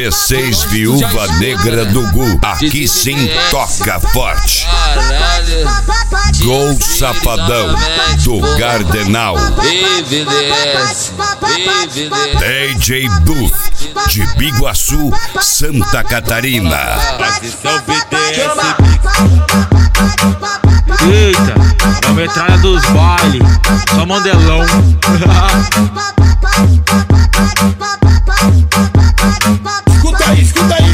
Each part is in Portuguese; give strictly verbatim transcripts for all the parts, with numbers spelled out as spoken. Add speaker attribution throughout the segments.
Speaker 1: G seis Viúva Negra do Gu. Aqui sim toca forte. Gol Safadão do Gardenal. D J Booth de Biguaçu, Santa Catarina.
Speaker 2: Eita, é a metralha dos bailes, só modelão.
Speaker 3: Escuta aí, escuta aí,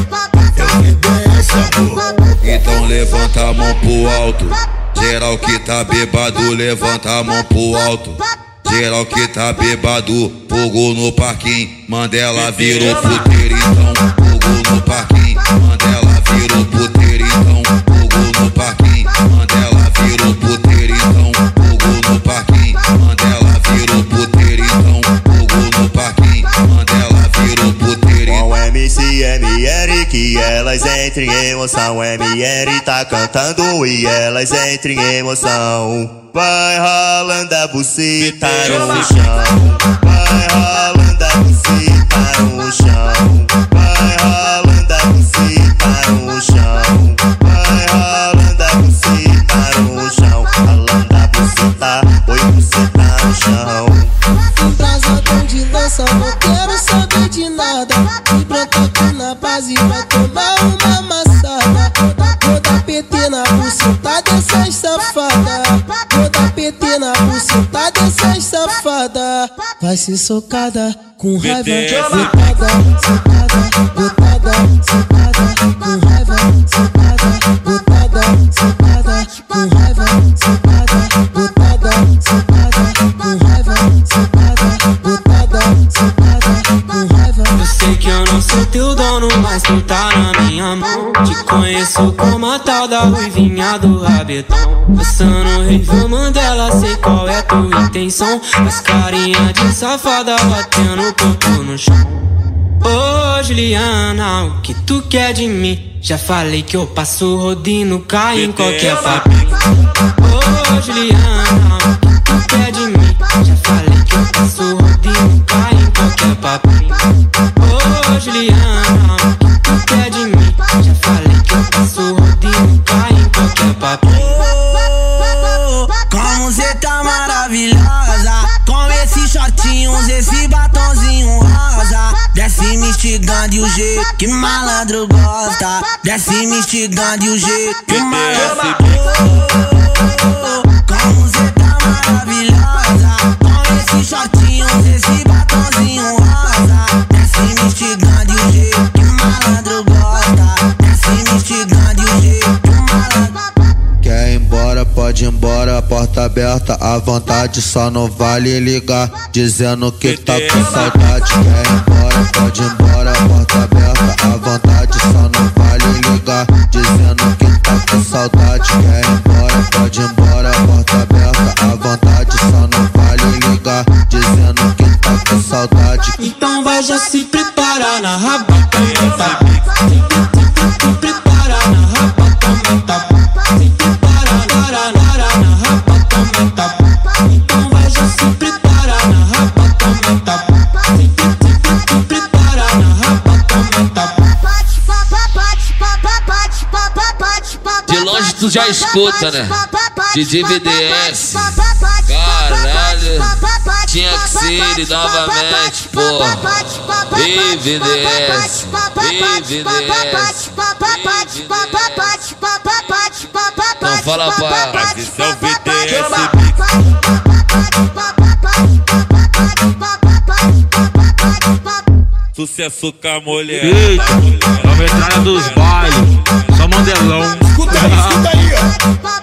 Speaker 3: ó.
Speaker 4: Então levanta a mão pro alto. Geral que tá bebado, levanta a mão pro alto. Geral que tá bebado, fogo no parquinho. Mandela virou puteiro, então fogo no parquinho. Mandela virou puteiro, então fogo no parquinho. Mandela virou puteiro, então fogo no parquinho. Mandela virou puteiro, então fogo no parquinho. Mandela virou puteiro.
Speaker 5: Com M C M R que elas entrem em emoção. M R tá cantando e elas entrem em emoção. Vai rolando a buceta no chão. Vai rolando a buceta no chão. Vai rolando a buceta no chão. Vai rolando a buceta no chão. Rolando a buceta, oi buceta no chão.
Speaker 6: Embrasadão de lança, não quero saber de nada. E brota aqui na base, vai tomar uma amassada. Vou dar P T na buceta dessas safadas. Vou dar P T na buceta dessas safadas. Vai ser socada com raiva, socada, socada, botada, socada, com raiva, socada, botada, socada, com raiva, socada, botada, socada, com raiva, socada, botada, socada, com raiva.
Speaker 7: Eu sei que eu não sou teu dono, mas tu tá na minha mão. Te conheço como a tal da ruivinha do rabetão. Passando review Mandela, sei qual é tua intenção. As carinha de safada batendo o corpo no chão. Ô Juliana, o que tu quer de mim? Já falei que eu passo rodinho, cai em qualquer papinho. Ô Juliana, o que tu quer de mim? Já falei que eu passo rodinho, cai em qualquer papinho. Ô Juliana, o que tu quer de mim? Já falei que eu passo rodinho, cai em qualquer papinho.
Speaker 8: Como cê tá maravilhosa, com esses shortinhos, esse batonzinho rosa. Desce me instigando e o jeito que malandro gosta. Desce me instigando e o jeito que malandro gosta. Como cê tá maravilhosa, com esses shortinhos, esse batonzinho rosa. Desce me instigando e o jeito que malandro gosta. Desce me instigando e o jeito que malandro gosta.
Speaker 4: Quer ir embora, pode ir embora, porta aberta à vontade, só não vale ligar, dizendo que tá com saudade. Quer ir embora, pode ir embora, porta aberta à vontade, só não vale ligar, dizendo que tá com saudade. Quer ir embora, pode ir embora, porta aberta à vontade, só não vale ligar, dizendo que tá com saudade.
Speaker 7: Então vai já se preparar na raba, tá? Se prepara na raba, tá? Se prepara, para, para, na raba, tá? Então vai já se preparar na raba, tá? Se prepara na raba, tá?
Speaker 9: De longe tu já escuta, né? De D V D S. Caralho, tinha que ser ele novamente, porra. D V D S, D V D S. Então fala pra
Speaker 3: sucesso com a mulher.
Speaker 2: Eita, é a metralha dos bailes, só modelão.
Speaker 3: Escuta aí, escuta aí, ó.